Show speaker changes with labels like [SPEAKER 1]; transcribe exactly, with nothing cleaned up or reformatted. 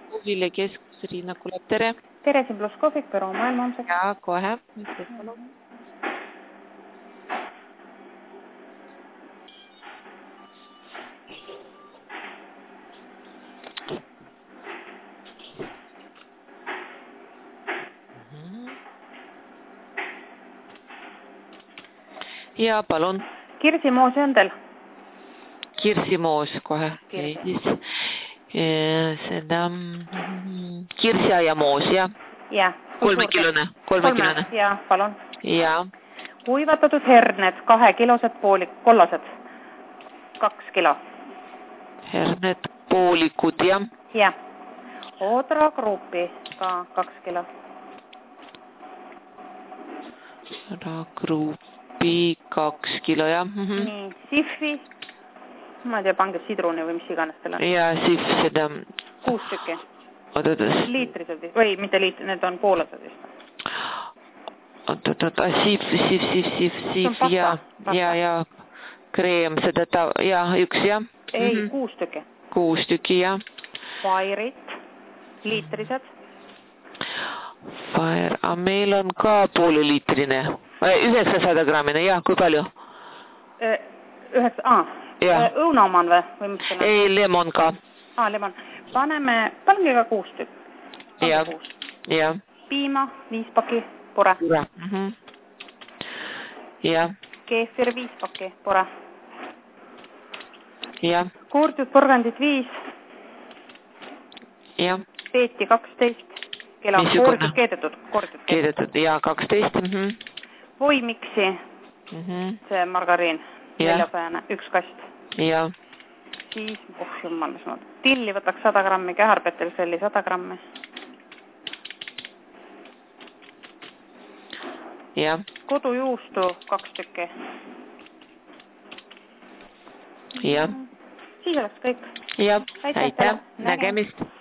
[SPEAKER 1] Kohvile keskus Riina kuuleb, tere.
[SPEAKER 2] Tere, siin pluss kohvik, Võru maailmaomseks.
[SPEAKER 1] Ja, kohe. Ja, palun.
[SPEAKER 2] Kirsi Moos Jõndel.
[SPEAKER 1] Kirsi Moos kohe.
[SPEAKER 2] Kirsi.
[SPEAKER 1] Seda Kirsia ja Moos, jah?
[SPEAKER 2] Ja.
[SPEAKER 1] Kolmekilone. Kolmekilone.
[SPEAKER 2] Ja, palun.
[SPEAKER 1] Ja.
[SPEAKER 2] Kuivatatud herned, kahe kilosed pooli, kollased. Kaks kilo.
[SPEAKER 1] Herned poolikud, jah?
[SPEAKER 2] Ja. Odra grupi ka kaks kilo.
[SPEAKER 1] Odra grupi kaks kilo, jah?
[SPEAKER 2] Mm-hmm. Nii, Siffi. Ma ei tea, pange sidruni või mis iganes teil on.
[SPEAKER 1] Ja, Siff seda...
[SPEAKER 2] Kuus tükki.
[SPEAKER 1] Oot-oot.
[SPEAKER 2] Liitrised, või mitte liitrised, need on poolased vist.
[SPEAKER 1] Oot-oot, Siff, Siff, Siff, Siff, Siff, ja, ja, ja, kreem, seda ta, ja, üks, jah?
[SPEAKER 2] Ei, mm-hmm. kuus tükki.
[SPEAKER 1] Kuus tükki, jah.
[SPEAKER 2] Fairit, liitrised.
[SPEAKER 1] Fair, aga meil on ka pooliliitrine. üheksasada grammine, jah, kui palju?
[SPEAKER 2] Üheksa, aa. Õuna oman või? või mis selle?
[SPEAKER 1] Ei, lemon ka.
[SPEAKER 2] Aa, lemon. Paneme, paneme ka kuus tükk.
[SPEAKER 1] Ja, ja.
[SPEAKER 2] Piima, viis paki, pure.
[SPEAKER 1] Pure. Mm-hmm. Ja.
[SPEAKER 2] Keefir, viis paki, pure.
[SPEAKER 1] Ja.
[SPEAKER 2] Kuurtud porgandid, viis.
[SPEAKER 1] Ja.
[SPEAKER 2] Peeti, kaksteist. Kela, kooritud, keedetud. Kooritud,
[SPEAKER 1] keedetud, ja, kaksteist. Mm-hmm.
[SPEAKER 2] Voimiksi.
[SPEAKER 1] Mm-hmm.
[SPEAKER 2] See margariin. Neljasajane, üks kast.
[SPEAKER 1] Ja.
[SPEAKER 2] Siis, oh jummal, mis mõt. Tilli võtaks sada grammi, käharpetelselli sada grammi.
[SPEAKER 1] Ja.
[SPEAKER 2] Kodujuustu kaks tükki.
[SPEAKER 1] Ja.
[SPEAKER 2] Siis oleks kõik.
[SPEAKER 1] Ja, aitäh, nägemist.